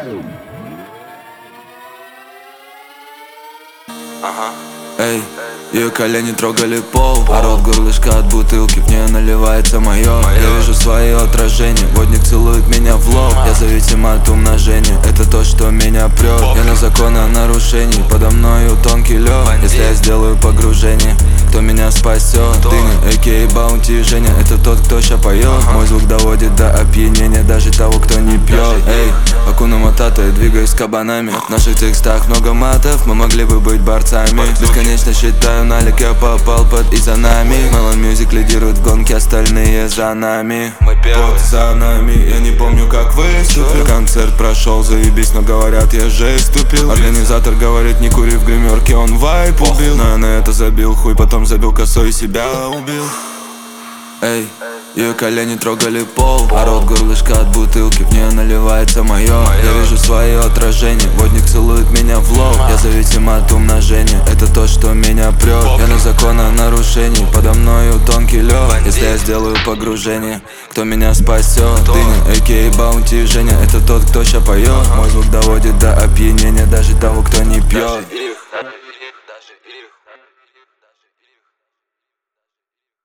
Эй, ее колени трогали пол, а рот горлышко от бутылки, в нее наливается мое. Я вижу свое отражение, водник целует меня в лоб. Я зависим от умножения, это то, что меня прет. Я на закон о нарушении, подо мною тонкий лед. Если я сделаю погружение, кто меня спасет? Дыня, а.к.а. Баунти Женя, это тот, кто ща поет. Мой звук доводит до опьянения даже того, кто не пьет. Эй, Акуна Матата, я двигаюсь кабанами. В наших текстах много матов, мы могли бы быть борцами. Бесконечно считаю налик, я попал под и за нами. Melon Music лидирует в гонке, остальные за нами. Вот за нами, я не помню, как выступил. Концерт прошел, заебись, но говорят, я жесть тупил. Организатор говорит, не кури в гримерке, он вайп убил. Но я на это забил хуй, потом забил косой и себя убил. Эй, ее колени трогали пол, а рот горлышко от бутылки, в нее наливается мое. Я вижу свое отражение, водник целует меня в лоб. Я зависим от умножения, это то, что меня прет. Я на закон о нарушении, подо мною тонкий лед. Если я сделаю погружение, кто меня спасет? Дыня, а.к.а. Баунти Женя, это тот, кто ща поет. Мой звук доводит до опьянения даже того, кто не пьет.